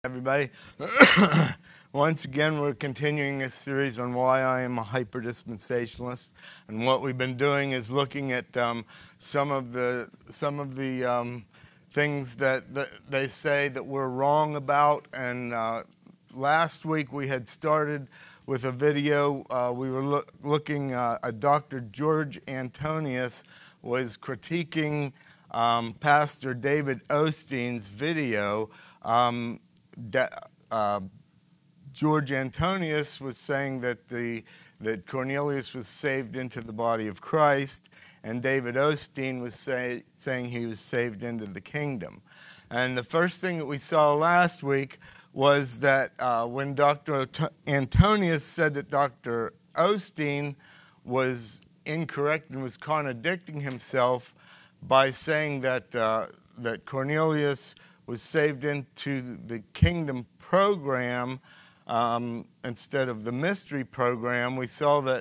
Everybody. Once again, we're continuing a series on why I am a hyper-dispensationalist, and what we've been doing is looking at some of the things that they say that we're wrong about. And last week we had started with a video. We were looking at Dr. George Antonius was critiquing Pastor David Osteen's video. George Antonius was saying that Cornelius was saved into the body of Christ, and David Osteen was saying he was saved into the kingdom. And the first thing that we saw last week was that when Dr. Antonius said that Dr. Osteen was incorrect and was contradicting himself by saying that Cornelius was saved into the kingdom program instead of the mystery program, we saw that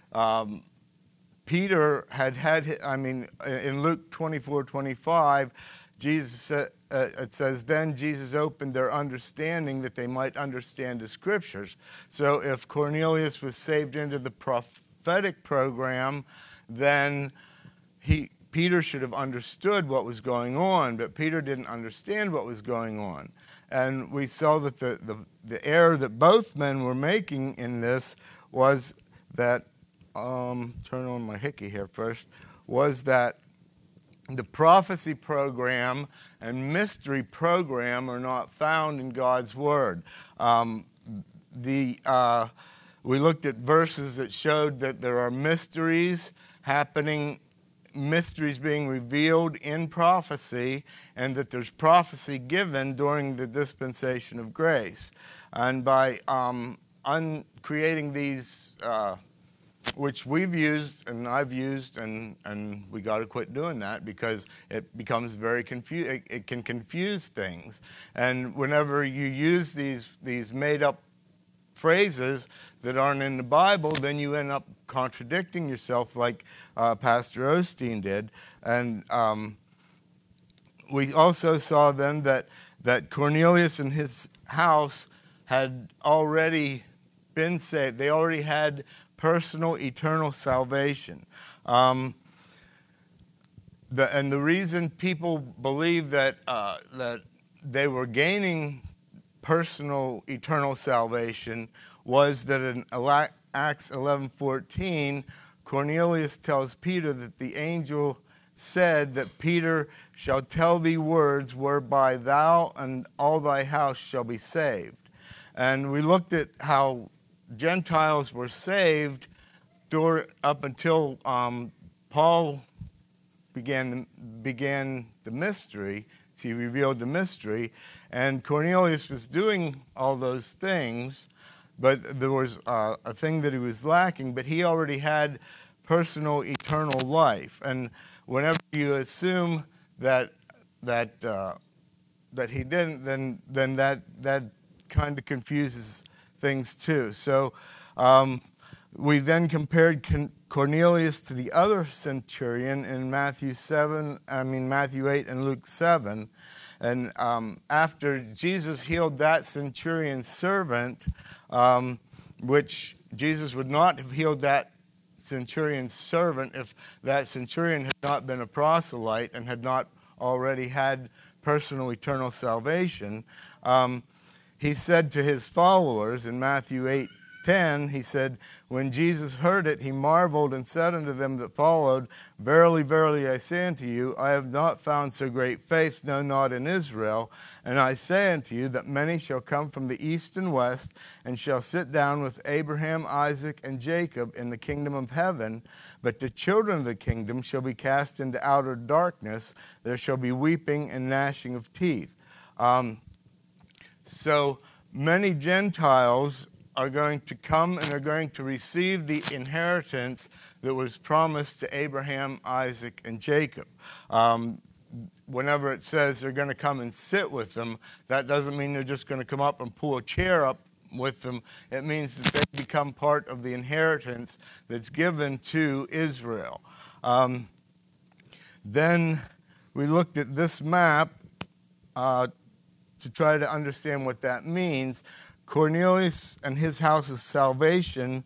Peter in Luke 24:25, Jesus said, it says, then Jesus opened their understanding that they might understand the scriptures. So if Cornelius was saved into the prophetic program, then Peter should have understood what was going on, but Peter didn't understand what was going on. And we saw that the error that both men were making in this was that, turn on my hickey here first, was that the prophecy program and mystery program are not found in God's Word. We looked at verses that showed that there are mysteries being revealed in prophecy, and that there's prophecy given during the dispensation of grace. And by creating these, which we've used and I've used, and we got to quit doing that because it becomes very confusing. It can confuse things. And whenever you use these made-up phrases that aren't in the Bible, then you end up contradicting yourself like Pastor Osteen did. And we also saw then that Cornelius and his house had already been saved. They already had personal, eternal salvation. And the reason people believe that they were gaining personal, eternal salvation was that in Acts 11:14, Cornelius tells Peter that the angel said that Peter shall tell thee words whereby thou and all thy house shall be saved. And we looked at how Gentiles were saved up until Paul began the mystery. He revealed the mystery, and Cornelius was doing all those things, but there was a thing that he was lacking. But he already had personal, eternal life. And whenever you assume that he didn't, then that kind of confuses things too. So we then compared Cornelius to the other centurion in Matthew 8 and Luke 7. And after Jesus healed that centurion's servant, which Jesus would not have healed that centurion's servant if that centurion had not been a proselyte and had not already had personal eternal salvation, he said to his followers in Matthew 8:10, he said, when Jesus heard it, he marveled and said unto them that followed, verily, verily, I say unto you, I have not found so great faith, no, not in Israel. And I say unto you that many shall come from the east and west, and shall sit down with Abraham, Isaac, and Jacob in the kingdom of heaven. But the children of the kingdom shall be cast into outer darkness. There shall be weeping and gnashing of teeth. So many Gentiles are going to come and are going to receive the inheritance that was promised to Abraham, Isaac, and Jacob. Whenever it says they're going to come and sit with them, that doesn't mean they're just going to come up and pull a chair up with them. It means that they become part of the inheritance that's given to Israel. Then we looked at this map to try to understand what that means, Cornelius and his house's salvation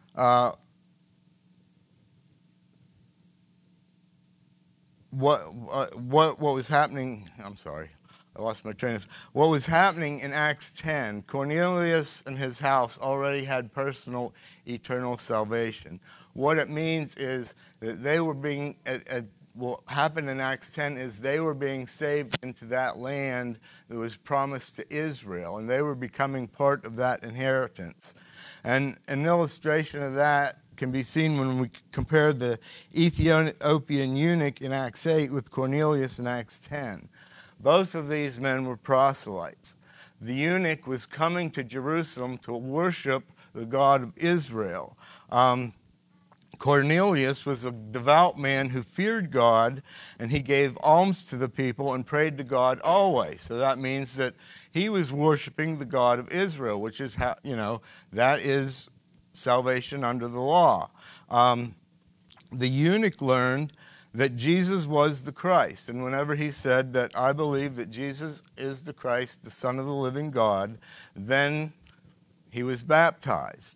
what was happening, I'm sorry, I lost my train of thought. What was happening in Acts 10, Cornelius and his house already had personal eternal salvation. What it means is that they were being, what happened in Acts 10 is they were being saved into that land that was promised to Israel, and they were becoming part of that inheritance. And an illustration of that can be seen when we compare the Ethiopian eunuch in Acts 8 with Cornelius in Acts 10. Both of these men were proselytes. The eunuch was coming to Jerusalem to worship the God of Israel. Cornelius was a devout man who feared God, and he gave alms to the people and prayed to God always. So that means that he was worshiping the God of Israel, which is how, that is salvation under the law. The eunuch learned that Jesus was the Christ, and whenever he said that I believe that Jesus is the Christ, the Son of the living God, then he was baptized.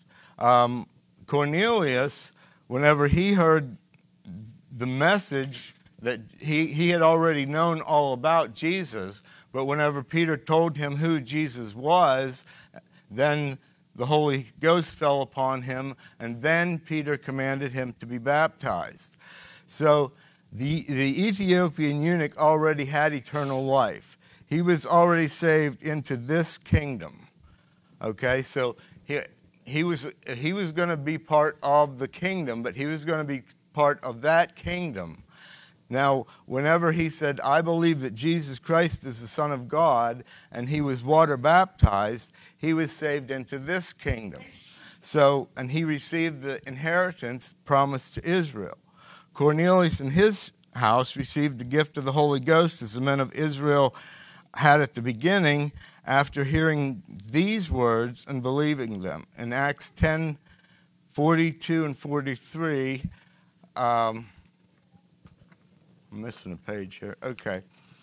Cornelius, whenever he heard the message that he had already known all about Jesus, but whenever Peter told him who Jesus was, then the Holy Ghost fell upon him, and then Peter commanded him to be baptized. So the Ethiopian eunuch already had eternal life. He was already saved into this kingdom. Okay, so he was going to be part of the kingdom, but he was going to be part of that kingdom. Now, whenever he said, I believe that Jesus Christ is the Son of God, and he was water baptized, he was saved into this kingdom. So, and he received the inheritance promised to Israel. Cornelius and his house received the gift of the Holy Ghost as the men of Israel had at the beginning after hearing these words and believing them. In Acts 10:42 and 43, I'm missing a page here. Okay.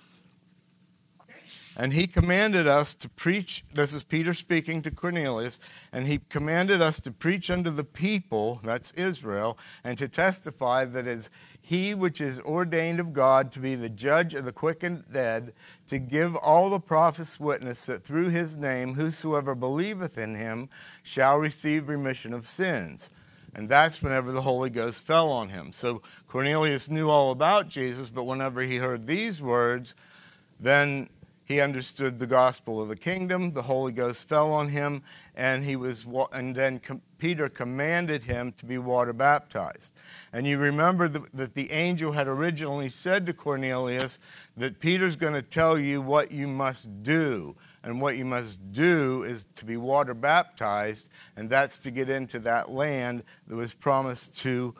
And he commanded us to preach, this is Peter speaking to Cornelius, and he commanded us to preach unto the people, that's Israel, and to testify that is he which is ordained of God to be the judge of the quick and dead, to give all the prophets witness that through his name whosoever believeth in him shall receive remission of sins. And that's whenever the Holy Ghost fell on him. So Cornelius knew all about Jesus, but whenever he heard these words, then he understood the gospel of the kingdom. The Holy Ghost fell on him, and then Peter commanded him to be water baptized. And you remember that the angel had originally said to Cornelius that Peter's going to tell you what you must do. And what you must do is to be water baptized, and that's to get into that land that was promised to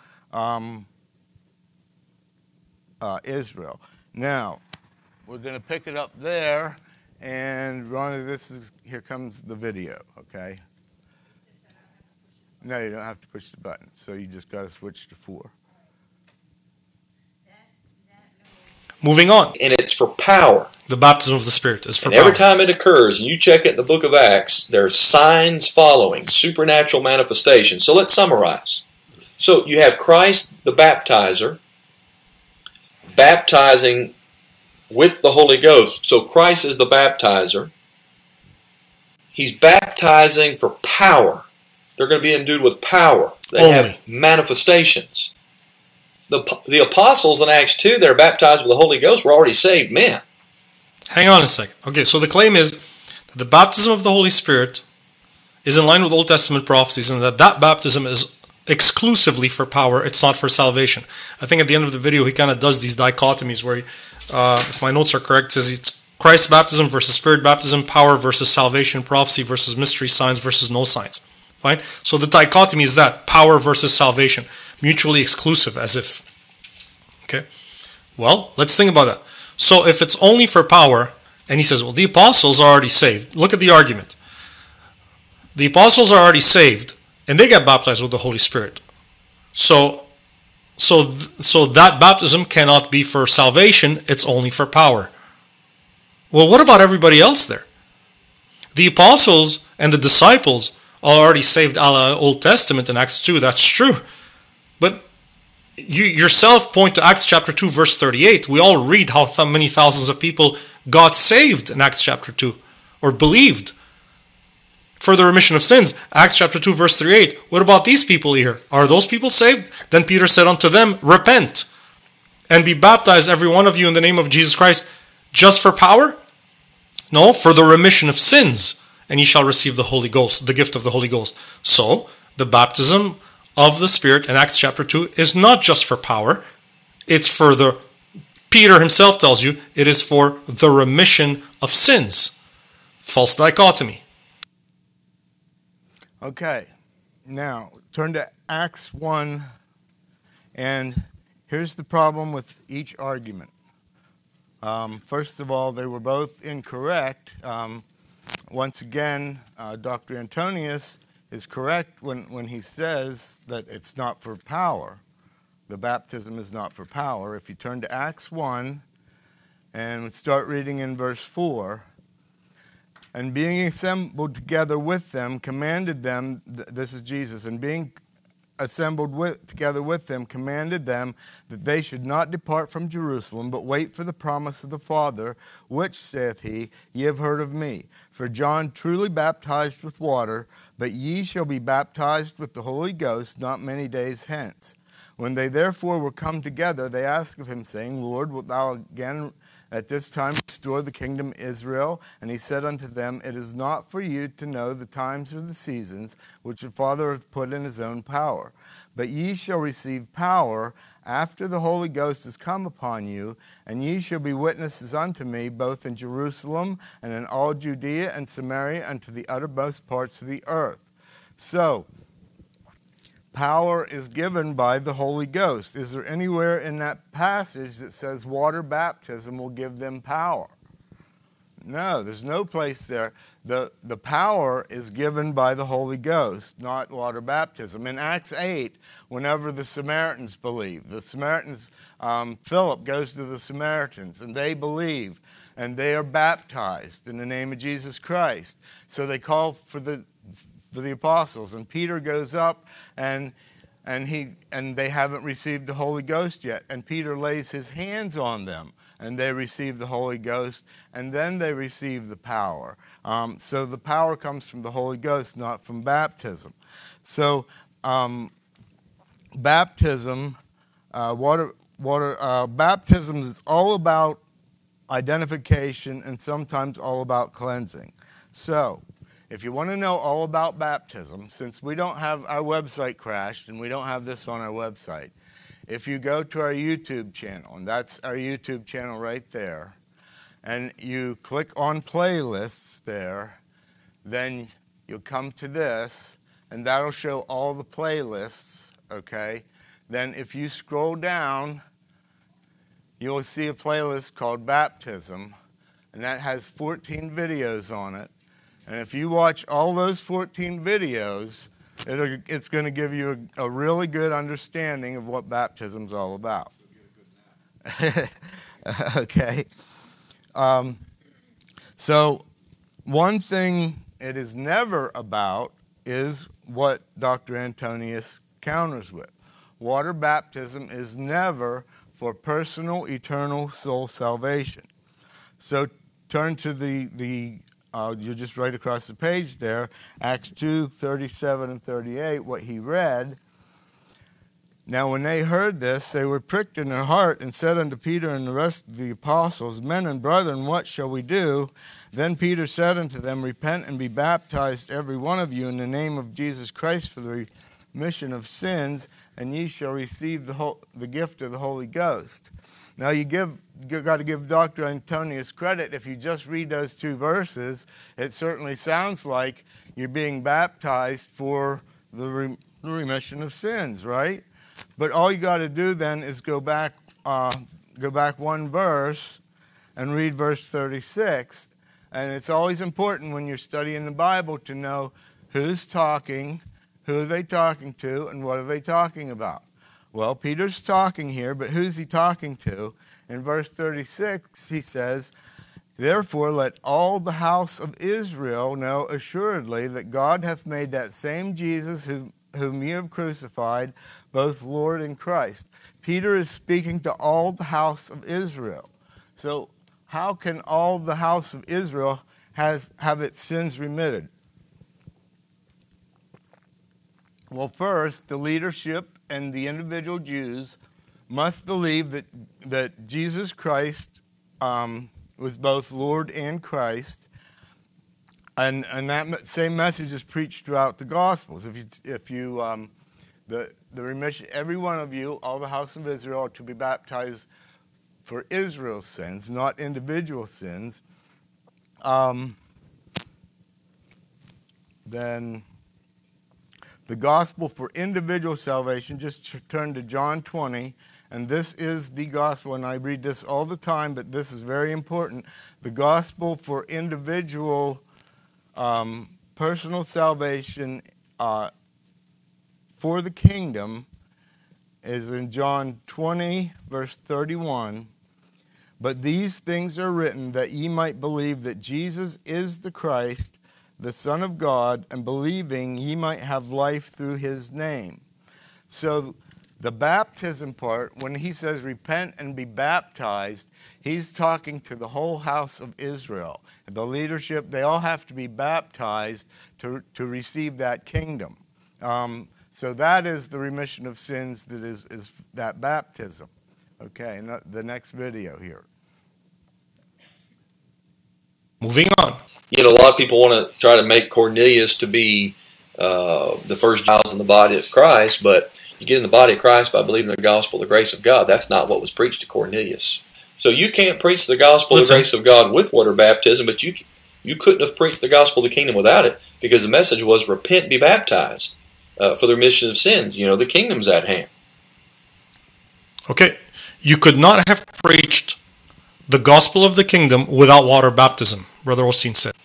Israel. Now, we're going to pick it up there, and Ronnie, here comes the video, okay? No, you don't have to push the button, so you just got to switch to 4. Moving on. And it's for power. The baptism of the Spirit is for and power. Every time it occurs, and you check it in the book of Acts, there are signs following, supernatural manifestations. So let's summarize. So you have Christ, the baptizer, baptizing with the Holy Ghost. So Christ is the baptizer. He's baptizing for power. They're going to be endued with power. They have manifestations. The apostles in Acts 2 that are baptized with the Holy Ghost were already saved men. Hang on a second. Okay, so the claim is that the baptism of the Holy Spirit is in line with Old Testament prophecies, and that baptism is exclusively for power. It's not for salvation. I think at the end of the video he kind of does these dichotomies where, if my notes are correct, says it's Christ's baptism versus Spirit baptism, power versus salvation, prophecy versus mystery, signs versus no signs. Fine? So the dichotomy is that, power versus salvation, mutually exclusive, as if. Okay? Well, let's think about that. So if it's only for power, and he says, well, the apostles are already saved. Look at the argument. The apostles are already saved, and they get baptized with the Holy Spirit. So that baptism cannot be for salvation, it's only for power. Well, what about everybody else there? The apostles and the disciples are already saved a la Old Testament in Acts 2. That's true. But you yourself point to Acts chapter 2, verse 38. We all read how many thousands of people got saved in Acts chapter 2 or believed for the remission of sins. Acts chapter 2, verse 38. What about these people here? Are those people saved? Then Peter said unto them, repent and be baptized, every one of you, in the name of Jesus Christ, just for power? No, for the remission of sins, and ye shall receive the Holy Ghost, the gift of the Holy Ghost. So, the baptism of the Spirit in Acts chapter 2 is not just for power, it's for the, Peter himself tells you, it is for the remission of sins. False dichotomy. Okay, now turn to Acts 1, and here's the problem with each argument. First of all, they were both incorrect. Once again, Dr. Antonius is correct when he says that it's not for power. The baptism is not for power. If you turn to Acts 1 and start reading in verse 4, and being assembled together with them, commanded them, this is Jesus, and being assembled together with them, commanded them that they should not depart from Jerusalem, but wait for the promise of the Father, which, saith he, ye have heard of me. For John truly baptized with water, but ye shall be baptized with the Holy Ghost not many days hence. When they therefore were come together, they asked of him, saying, Lord, wilt thou again at this time restore the kingdom of Israel? And he said unto them, it is not for you to know the times or the seasons which the Father hath put in his own power. But ye shall receive power after the Holy Ghost is come upon you, and ye shall be witnesses unto me both in Jerusalem and in all Judea and Samaria and to the uttermost parts of the earth. So, power is given by the Holy Ghost. Is there anywhere in that passage that says water baptism will give them power? No, there's no place there. The power is given by the Holy Ghost, not water baptism. In Acts 8, whenever the Samaritans believe, Philip goes to the Samaritans, and they believe, and they are baptized in the name of Jesus Christ. So they call for the apostles, and Peter goes up, and they haven't received the Holy Ghost yet, and Peter lays his hands on them, and they receive the Holy Ghost, and then they receive the power. So the power comes from the Holy Ghost, not from baptism. So baptism, baptism is all about identification and sometimes all about cleansing. So, if you want to know all about baptism, since we don't have, our website crashed and we don't have this on our website, if you go to our YouTube channel, and that's our YouTube channel right there, and you click on playlists there, then you'll come to this, and that'll show all the playlists, okay? Then if you scroll down, you'll see a playlist called Baptism, and that has 14 videos on it. And if you watch all those 14 videos, it's going to give you a really good understanding of what baptism's all about. Okay. So one thing it is never about is what Dr. Antonius counters with. Water baptism is never for personal, eternal soul salvation. So turn to you're just right across the page there, Acts 2, 37 and 38, what he read. Now when they heard this, they were pricked in their heart and said unto Peter and the rest of the apostles, Men and brethren, what shall we do? Then Peter said unto them, Repent and be baptized every one of you in the name of Jesus Christ for the remission of sins, and ye shall receive the gift of the Holy Ghost. Now you got to give Dr. Antonius credit. If you just read those two verses, it certainly sounds like you're being baptized for the remission of sins, right? But all you got to do then is go back one verse and read verse 36. And it's always important when you're studying the Bible to know who's talking, who are they talking to, and what are they talking about. Well, Peter's talking here, but who's he talking to? In verse 36, he says, Therefore let all the house of Israel know assuredly that God hath made that same Jesus whom ye have crucified, both Lord and Christ. Peter is speaking to all the house of Israel. So how can all the house of Israel have its sins remitted? Well, first, the leadership and the individual Jews must believe that Jesus Christ was both Lord and Christ, and that same message is preached throughout the Gospels. The remission, every one of you, all the house of Israel, are to be baptized for Israel's sins, not individual sins. Then the gospel for individual salvation, just turn to John 20, and this is the gospel, and I read this all the time, but this is very important. The gospel for individual personal salvation for the kingdom is in John 20, verse 31. But these things are written that ye might believe that Jesus is the Christ, the Son of God, and believing ye might have life through his name. So the baptism part, when he says repent and be baptized, he's talking to the whole house of Israel. And the leadership, they all have to be baptized to receive that kingdom. So that is the remission of sins, that is that baptism. Okay, and the next video here. Moving on. You know, a lot of people want to try to make Cornelius to be the first Giles in the body of Christ, but you get in the body of Christ by believing the gospel of the grace of God. That's not what was preached to Cornelius. So you can't preach the gospel of the grace of God with water baptism, but you couldn't have preached the gospel of the kingdom without it, because the message was repent, be baptized for the remission of sins. You know, the kingdom's at hand. Okay, you could not have preached the gospel of the kingdom without water baptism, Brother Osteen said.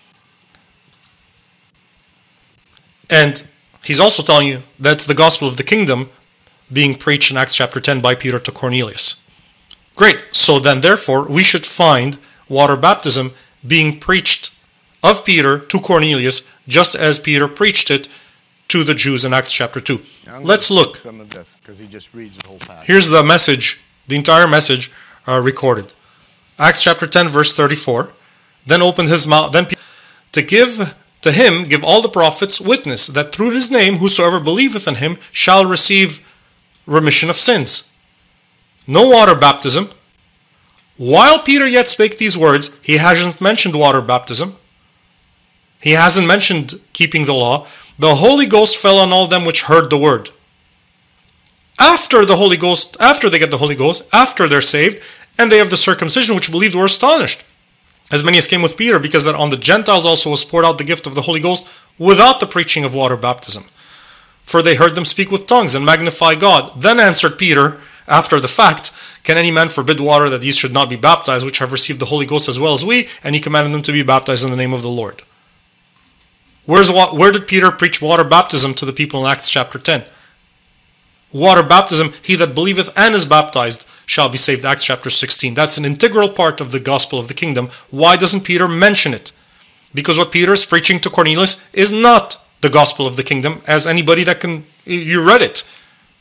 And he's also telling you that's the gospel of the kingdom being preached in Acts chapter 10 by Peter to Cornelius. Great. So then, therefore, we should find water baptism being preached of Peter to Cornelius, just as Peter preached it to the Jews in Acts chapter 2. Let's look. Some of this, because he just reads the whole passage. Here's the message, the entire message recorded. Acts chapter 10, verse 34. Then opened his mouth, then to give to him, give all the prophets witness that through his name, whosoever believeth in him shall receive remission of sins. No water baptism. While Peter yet spake these words, he hasn't mentioned water baptism. He hasn't mentioned keeping the law. The Holy Ghost fell on all them which heard the word. After the Holy Ghost, after they get the Holy Ghost, after they're saved, and they have the circumcision which believed, were astonished, as many as came with Peter, because that on the Gentiles also was poured out the gift of the Holy Ghost without the preaching of water baptism. For they heard them speak with tongues and magnify God. Then answered Peter, after the fact, can any man forbid water that these should not be baptized, which have received the Holy Ghost as well as we? And he commanded them to be baptized in the name of the Lord. Where did Peter preach water baptism to the people in Acts chapter 10? Water baptism, he that believeth and is baptized shall be saved, Acts chapter 16. That's an integral part of the gospel of the kingdom. Why doesn't Peter mention it? Because what Peter is preaching to Cornelius is not the gospel of the kingdom, as anybody that can, you read it.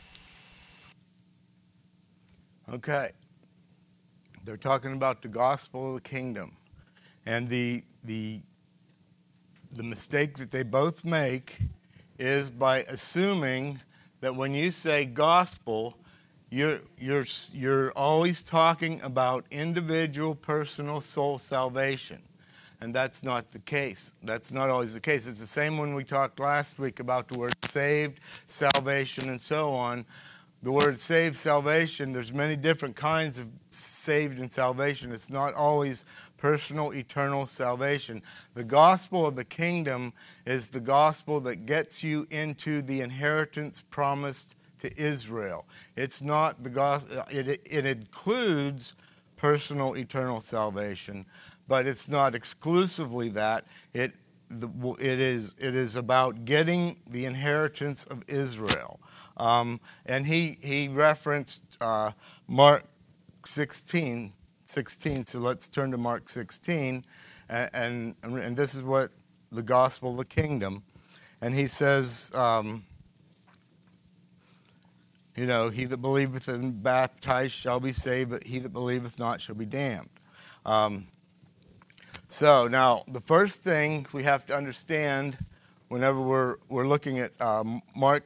Okay. They're talking about the gospel of the kingdom. And the mistake that they both make is by assuming that when you say gospel, you're always talking about individual, personal soul salvation. And that's not the case. That's not always the case. It's the same when we talked last week about the word saved, salvation, and so on. The word saved, salvation, there's many different kinds of saved and salvation. It's not always personal, eternal salvation. The gospel of the kingdom is the gospel that gets you into the inheritance promised to Israel. It's not the gospel. It includes personal, eternal salvation, but it's not exclusively that. It is about getting the inheritance of Israel. And he referenced Mark 16, 16. So let's turn to Mark 16, and this is what the gospel of the kingdom. And he says, he that believeth and baptized shall be saved, but he that believeth not shall be damned. So now the first thing we have to understand whenever we're looking at Mark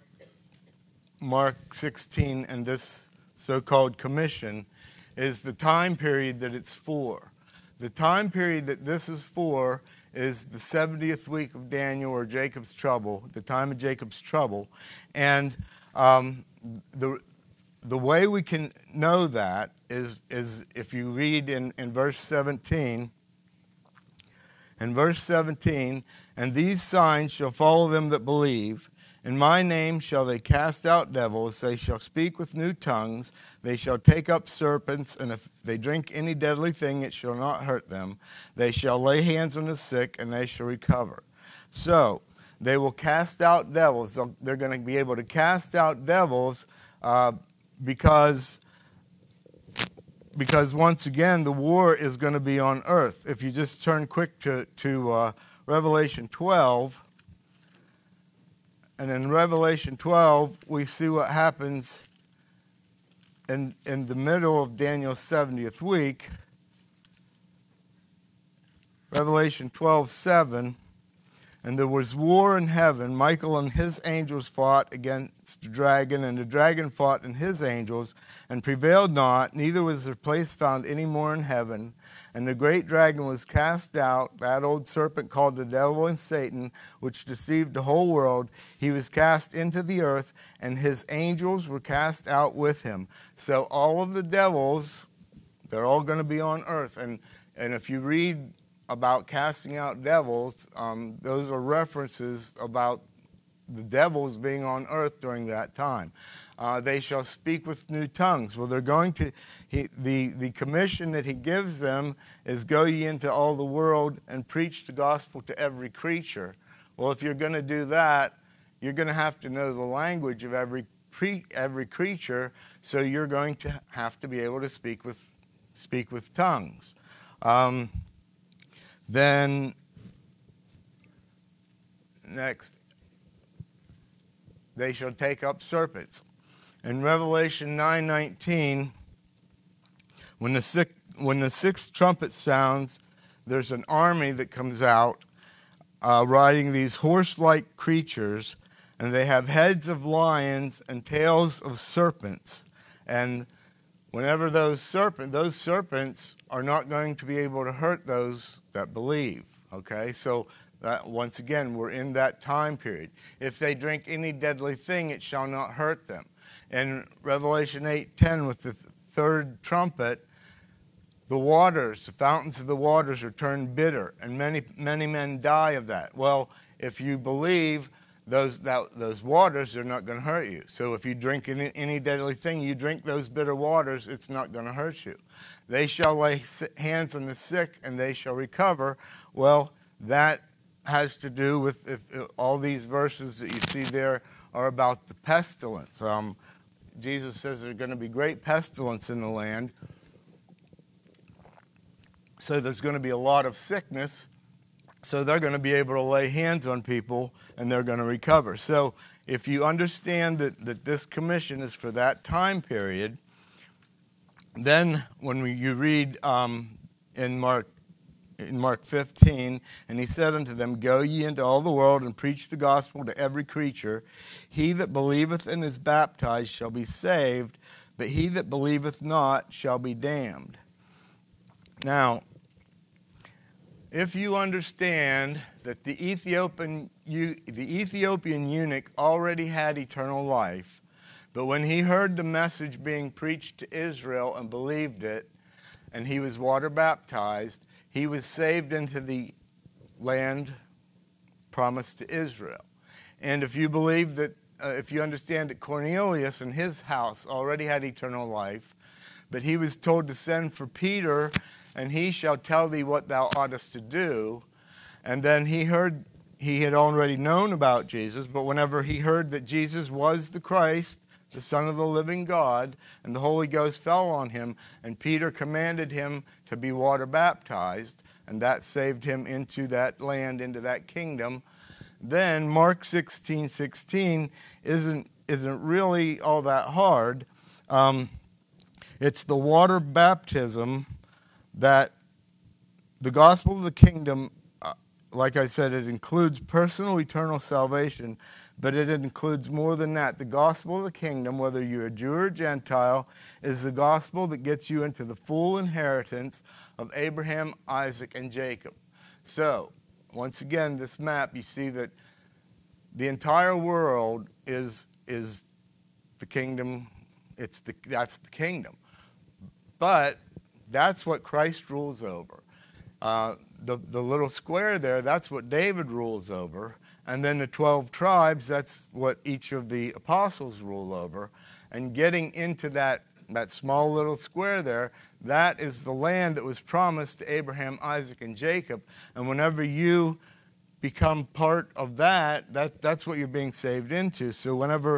16 and this so-called commission is the time period that it's for. The time period that this is for is the 70th week of Daniel, or Jacob's trouble, the time of Jacob's trouble. And the way we can know that is if you read in verse 17. In verse 17, and these signs shall follow them that believe. In my name shall they cast out devils. They shall speak with new tongues. They shall take up serpents. And if they drink any deadly thing, it shall not hurt them. They shall lay hands on the sick, and they shall recover. So they will cast out devils. They're going to be able to cast out devils because once again, the war is going to be on earth. If you just turn quick to Revelation 12, and in Revelation 12, we see what happens in the middle of Daniel's 70th week. Revelation 12:7. And there was war in heaven. Michael and his angels fought against the dragon, and the dragon fought and his angels, and prevailed not, neither was their place found any more in heaven. And the great dragon was cast out, that old serpent called the devil and Satan, which deceived the whole world. He was cast into the earth, and his angels were cast out with him. So all of the devils, they're all going to be on earth. And if you read about casting out devils, those are references about the devils being on earth during that time. They shall speak with new tongues. Well, they're going to, the commission that he gives them is go ye into all the world and preach the gospel to every creature. Well, if you're going to do that, you're going to have to know the language of every creature, so you're going to have to be able to speak with tongues. Then, next, they shall take up serpents. In Revelation 9:19, when the sixth trumpet sounds, there's an army that comes out riding these horse-like creatures, and they have heads of lions and tails of serpents. And whenever those serpents are not going to be able to hurt those that believe. Okay, so that, once again, we're in that time period. If they drink any deadly thing, it shall not hurt them. In Revelation 8:10, with the third trumpet, the fountains of the waters are turned bitter, and many men die of that. Well, if you believe, those waters are not going to hurt you. So if you drink any deadly thing, you drink those bitter waters, it's not going to hurt you. They shall lay hands on the sick, and they shall recover. Well, that has to do with if all these verses that you see there are about the pestilence. Jesus says there's going to be great pestilence in the land. So there's going to be a lot of sickness. So they're going to be able to lay hands on people, and they're going to recover. So if you understand that this commission is for that time period, then when you read in Mark 15, and he said unto them, go ye into all the world and preach the gospel to every creature. He that believeth and is baptized shall be saved, but he that believeth not shall be damned. Now, if you understand that the Ethiopian eunuch already had eternal life, but when he heard the message being preached to Israel and believed it, and he was water baptized, he was saved into the land promised to Israel. And if you believe that, if you understand that Cornelius and his house already had eternal life, but he was told to send for Peter, and he shall tell thee what thou oughtest to do. And then he had already known about Jesus, but whenever he heard that Jesus was the Christ, the Son of the living God, and the Holy Ghost fell on him, and Peter commanded him to be water baptized, and that saved him into that land, into that kingdom. Then Mark 16:16 isn't really all that hard. It's the water baptism that the gospel of the kingdom, like I said, it includes personal eternal salvation, but it includes more than that. The gospel of the kingdom, whether you're a Jew or Gentile, is the gospel that gets you into the full inheritance of Abraham, Isaac, and Jacob. So, once again, this map, you see that the entire world is the kingdom. That's the kingdom. But that's what Christ rules over. The little square there, that's what David rules over. And then the 12 tribes, that's what each of the apostles rule over. And getting into that small little square there, that is the land that was promised to Abraham, Isaac, and Jacob. And whenever you become part of that's what you're being saved into. So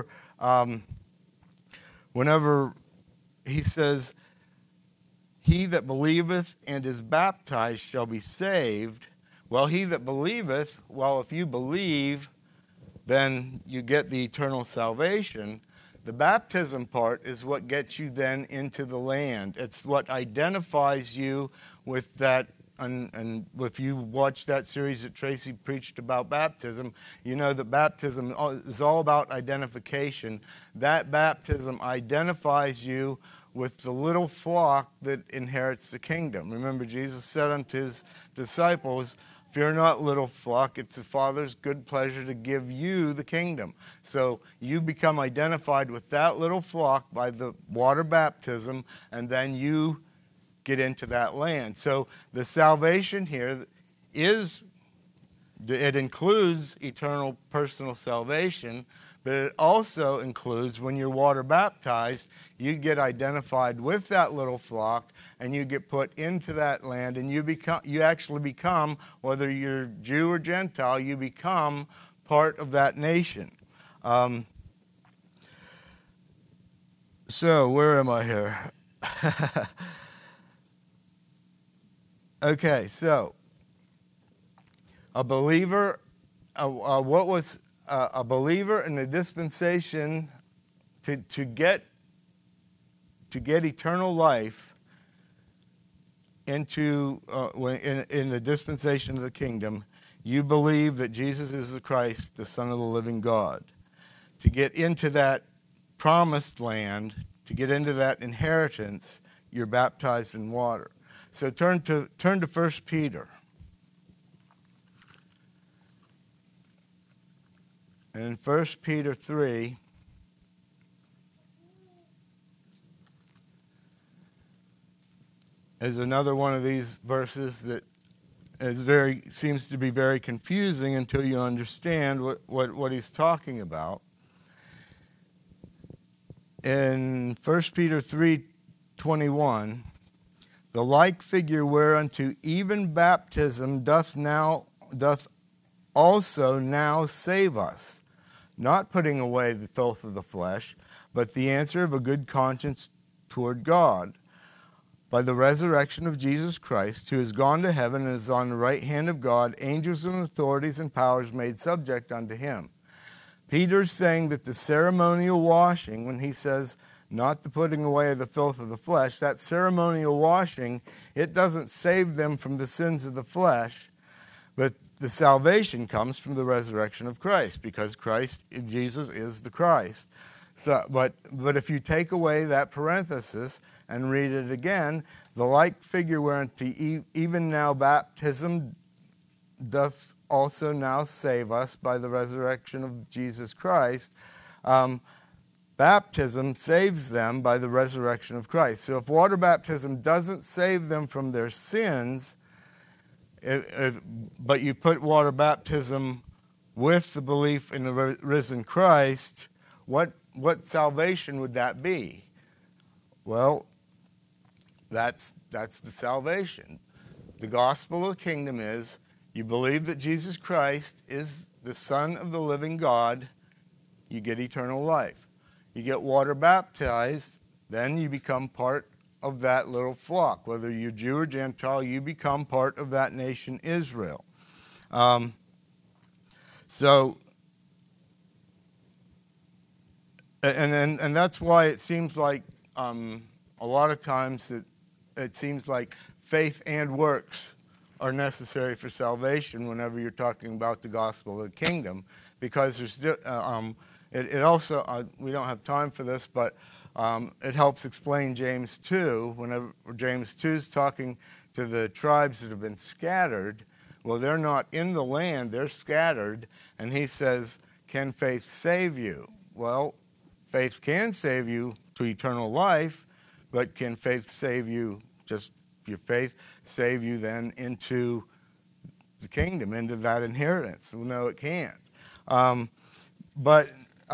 whenever he says, he that believeth and is baptized shall be saved. Well, he that believeth, well, if you believe, then you get the eternal salvation. The baptism part is what gets you then into the land. It's what identifies you with that. And if you watch that series that Tracy preached about baptism, you know that baptism is all about identification. That baptism identifies you with the little flock that inherits the kingdom. Remember, Jesus said unto his disciples, "Fear not, little flock, it's the Father's good pleasure to give you the kingdom." So you become identified with that little flock by the water baptism, and then you get into that land. So the salvation here it includes eternal personal salvation, but it also includes when you're water baptized, you get identified with that little flock, and you get put into that land, and you actually become, whether you're Jew or Gentile, you become part of that nation. So where am I here? Okay, so a believer, what was a believer in the dispensation to get eternal life into in the dispensation of the kingdom, you believe that Jesus is the Christ, the Son of the living God. To get into that promised land, to get into that inheritance, you're baptized in water. So turn to 1 Peter. And in 1 Peter 3, is another one of these verses that seems to be very confusing until you understand what he's talking about. In 1 Peter 3:21, the like figure whereunto even baptism doth also now save us, not putting away the filth of the flesh, but the answer of a good conscience toward God, by the resurrection of Jesus Christ, who is gone to heaven and is on the right hand of God, angels and authorities and powers made subject unto him. Peter's saying that the ceremonial washing, when he says not the putting away of the filth of the flesh, that ceremonial washing, it doesn't save them from the sins of the flesh, but the salvation comes from the resurrection of Christ, because Jesus is the Christ. So, but if you take away that parenthesis and read it again, the like figure whereunto even now baptism doth also now save us by the resurrection of Jesus Christ. Baptism saves them by the resurrection of Christ. So if water baptism doesn't save them from their sins, but you put water baptism with the belief in the risen Christ, what salvation would that be? Well, that's the salvation. The gospel of the kingdom is you believe that Jesus Christ is the Son of the living God, you get eternal life. you get water baptized, then you become part of that little flock. Whether you're Jew or Gentile, you become part of that nation Israel. So, and that's why it seems like a lot of times it seems like faith and works are necessary for salvation whenever you're talking about the gospel of the kingdom, because there's it also we don't have time for this, but it helps explain James 2. Whenever James 2 is talking to the tribes that have been scattered, well, they're not in the land, they're scattered, and he says, can faith save you? Well, faith can save you to eternal life, but can faith save you, just your faith save you then into the kingdom, into that inheritance? Well, no, it can't. But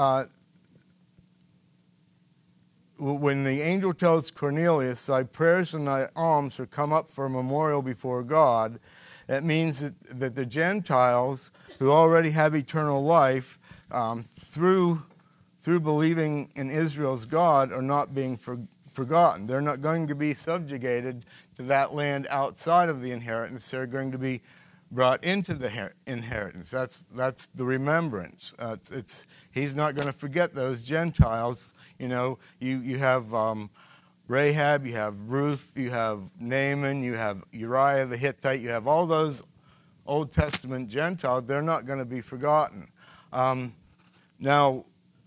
when the angel tells Cornelius, thy prayers and thy alms are come up for a memorial before God, it means that the Gentiles who already have eternal life through believing in Israel's God are not being forgotten. They're not going to be subjugated to that land outside of the inheritance. They're going to be brought into the inheritance. That's the remembrance. He's not going to forget those Gentiles. You know, you have Rahab, you have Ruth, you have Naaman, you have Uriah the Hittite, you have all those Old Testament Gentiles. They're not going to be forgotten. Now,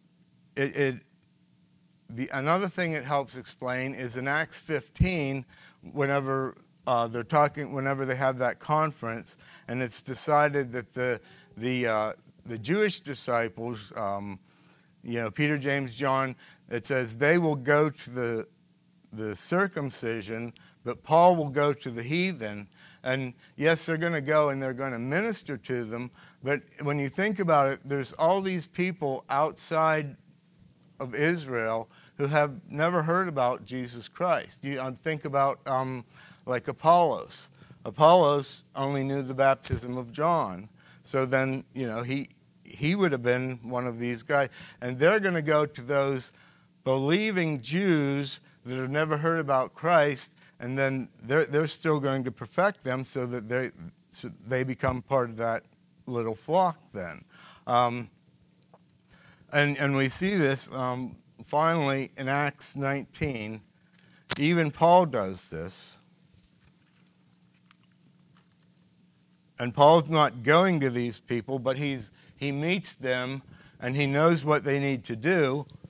another thing it helps explain is in Acts 15, whenever whenever they have that conference, and it's decided that the Jewish disciples, Peter, James, John, it says they will go to the circumcision, but Paul will go to the heathen. And yes, they're going to go and they're going to minister to them, but when you think about it, there's all these people outside of Israel who have never heard about Jesus Christ. You think about like Apollos. Apollos only knew the baptism of John. So then, he would have been one of these guys. And they're going to go to those believing Jews that have never heard about Christ, and then they're still going to perfect them so that they become part of that little flock then. And we see this finally in Acts 19. Even Paul does this. And Paul's not going to these people, but he meets them and he knows what they need to do.